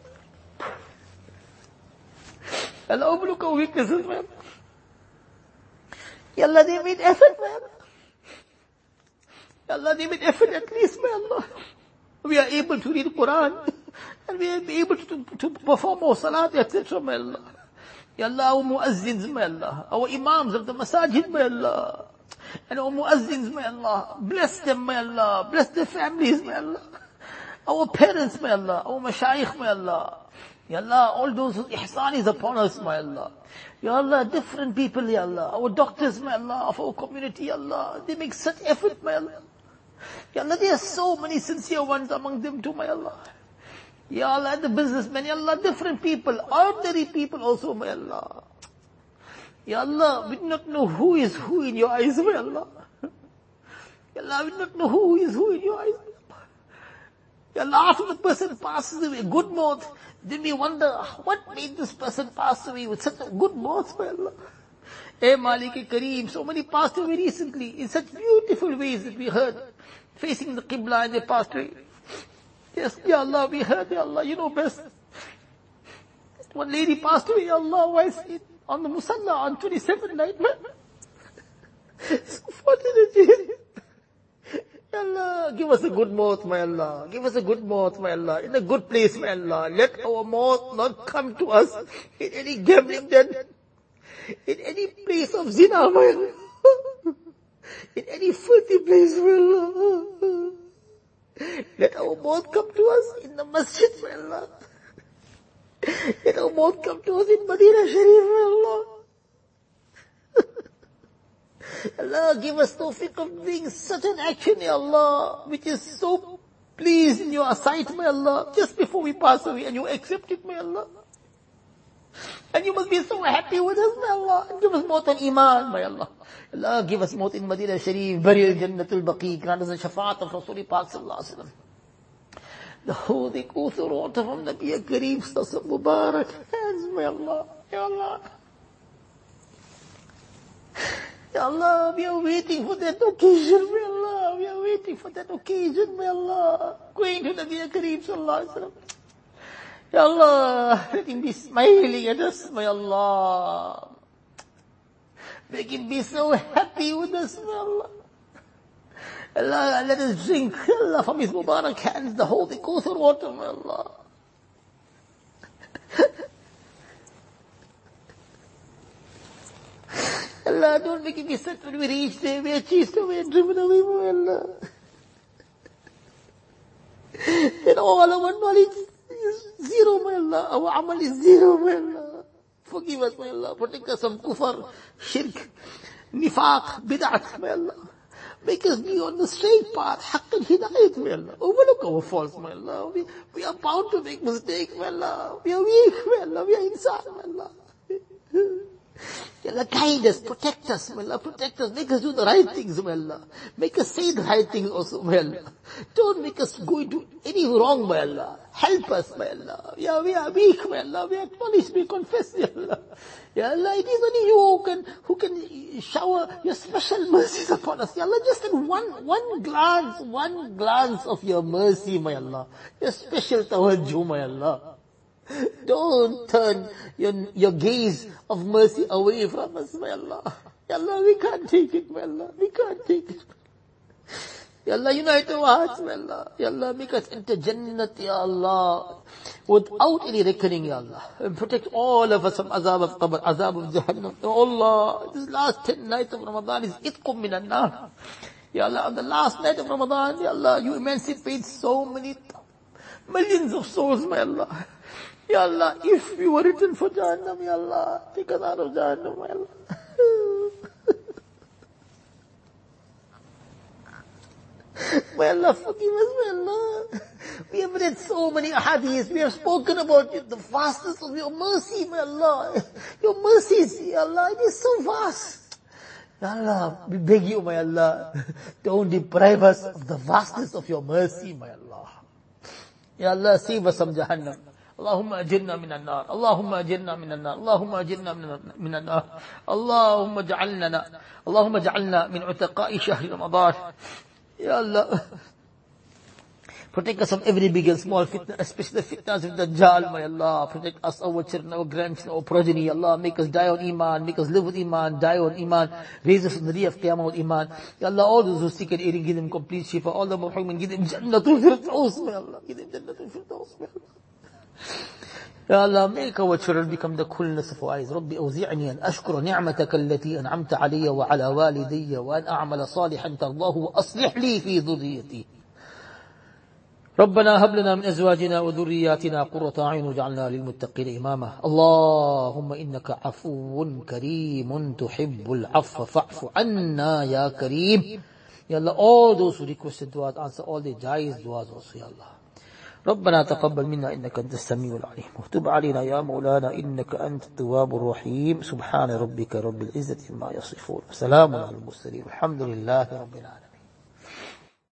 Allah, overlook our weaknesses, man. Ya Allah, they made effort, man. Ya Allah, they made effort at least, my Allah. We are able to read Quran, and we are able to, to perform our salat, et cetera, my Allah. Ya Allah, our muazzins, my Allah. Our imams of the masajid, my Allah. And our muazzins, my Allah, bless them, my Allah, bless their families, my Allah. Our parents, my Allah, our mashayikh, my Allah. Ya Allah, all those whose ihsan is upon us, my Allah. Ya Allah, different people, Ya Allah. Our doctors, my Allah, of our community, Ya Allah. They make such effort, my Allah. Ya Allah, there are so many sincere ones among them too, my Allah. Ya Allah, the businessmen, Ya Allah, different people, ordinary people also, my Allah. Ya Allah, we do not know who is who in your eyes, my Allah. Ya Allah, we do not know who is who in your eyes, my Allah. Ya Allah, after the person passes away, good maut, then we wonder, what made this person pass away with such a good maut, my Allah. Hey Malik-e-Kareem, so many passed away recently, in such beautiful ways that we heard, facing the Qibla and they passed away. Yes, Ya Allah, we heard, Ya Allah, you know best. One lady passed away, Ya Allah, why is it? On the Musalla on twenty-seventh night, man. So fortunate. Allah, give us a good maut, my Allah. Give us a good maut, my Allah. In a good place, my Allah. Let our maut not come to us in any gambling den, in any place of zina, my Allah. In any filthy place, my Allah. Let our maut come to us in the masjid, my Allah. Let our maut come to us in Madinah Sharif, my Allah. Allah, give us tawfiq of doing such an action, Ya Allah, which is so pleased in your sight, my Allah, just before we pass away, and you accept it, my Allah. And you must be so happy with us, my Allah. And give us maut on Iman, my Allah. Allah, give us maut in Madinah Sharif, burial in Jannatul Baqi, grant us the shafaat of Rasul Pak Sallallahu Alaihi Wasallam. The holy Kuthur water from Nabi Kareem Sallallahu Mubarak hands, my Allah. Ya Allah. Ya Allah, we are waiting for that occasion, my Allah. We are waiting for that occasion, my Allah. Going to Nabi Kareem Sallallahu Alaihi Wasallam. Ya Allah, let him be smiling at us, my Allah. Make him be so happy with us, my Allah. Allah, let us drink, Allah, from his Mubarak hands, the holy Kauthar water, my Allah. Allah, don't make him be sad when we reach there, we are chased away and driven away, my Allah. And all our knowledge is zero, my Allah. Our amal is zero, my Allah. Forgive us, my Allah. Protect us from kufr, shirk, nifaq, bid'at, my Allah. Make us be on the straight path, haqq and hidayat, my Allah. Overlook our faults, my Allah. We, we are bound to make mistakes, my Allah. We are weak, my Allah. We are insan, my Allah. Ya Allah, guide us, protect us, my Allah, protect us, make us do the right things, my Allah. Make us say the right things also, my Allah. Don't make us go into any wrong, my Allah. Help us, my Allah. Yeah, we are weak, my Allah. We acknowledge, we confess, Ya Allah. Ya Allah, it is only you who can, who can shower your special mercies upon us, Ya Allah. Just in one, one glance, one glance of your mercy, my Allah. Your special tawajjuh, my Allah. Don't turn your, your gaze of mercy away from us, my Allah. Ya Allah, we can't take it, my Allah. We can't take it. Ya Allah, unite our hearts, my Allah. Ya Allah, make us enter Jannat, Ya Allah, without any reckoning, Ya Allah. And protect all of us from azab of qabr, azab of Jahannam. Ya Allah, this last ten nights of Ramadan is itqum minan nar. Ya Allah, on the last night of Ramadan, Ya Allah, you emancipate so many millions of souls, my Allah. Ya Allah, if we were written for Jahannam, Ya Allah, take us out of Jahannam, Ya Allah. My Allah, forgive us, my Allah. We have read so many hadiths, we have spoken about it, the vastness of your mercy, my Allah. Your mercies, Ya Allah, it is so vast. Ya Allah, we beg you, my Allah, don't deprive us of the vastness of your mercy, my Allah. Ya Allah, save us from Jahannam. اللهم أجرنا من النار اللهم أجرنا من النار اللهم أجرنا من النار اللهم اجعلنا اللهم اجعلنا من عتقاء شهر رمضان. Ya Allah, protect us from every big and small fitna, especially the fitnas of the Dajjal, my Allah. Protect us, our children, our grandchildren, our progeny, Allah. Make us die on Iman, make us live with Iman, die on Iman, raise us in the day of Qiyamah with Iman. Ya Allah, all those who seek and eating, give them complete shifa. All the Muhammad, give them Jannatul Firdaus, my Allah. Give them Jannatul Firdaus, my Allah. Ya Allah, make our children become the coolness of our eyes. ربي أوزعني أن أشكر نعمتك التي أنعمت علي وعلى والدي وأن أعمل صالحا ترضاه وأصلح لي في ذريتي. ربنا هب لنا من أزواجنا وذرياتنا قرة أعين واجعلنا للمتقين إماما. اللهم إنك عفو كريم تحب العفو فاعف عنا يا كريم. Ya Allah, all those who requested du'as, answer all their jais du'as also, Ya Allah. ربنا تقبل منا إنك أنت السميع العليم وتب علينا يا مولانا إنك أنت التواب الرحيم. سبحان ربك رب العزة عما يصفون وسلام على المرسلين والحمد لله رب العالمين.